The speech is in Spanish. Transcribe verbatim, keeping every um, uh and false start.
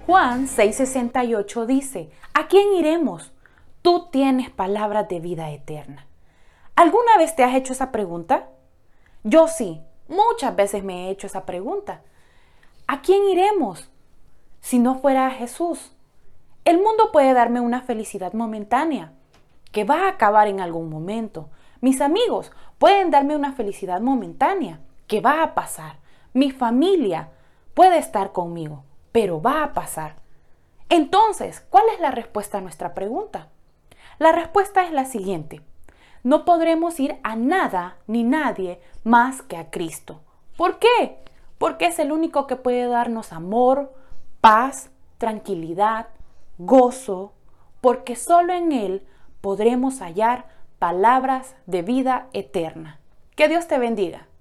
Juan seis sesenta y ocho dice, ¿a quién iremos? Tú tienes palabras de vida eterna. ¿Alguna vez te has hecho esa pregunta? Yo sí, muchas veces me he hecho esa pregunta. ¿A quién iremos si no fuera a Jesús? El mundo puede darme una felicidad momentánea, que va a acabar en algún momento. Mis amigos pueden darme una felicidad momentánea, que va a pasar. Mi familia puede estar conmigo, pero va a pasar. Entonces, ¿cuál es la respuesta a nuestra pregunta? La respuesta es la siguiente. No podremos ir a nada ni nadie más que a Cristo. ¿Por qué? Porque es el único que puede darnos amor, paz, tranquilidad, gozo, porque solo en Él podremos hallar palabras de vida eterna. Que Dios te bendiga.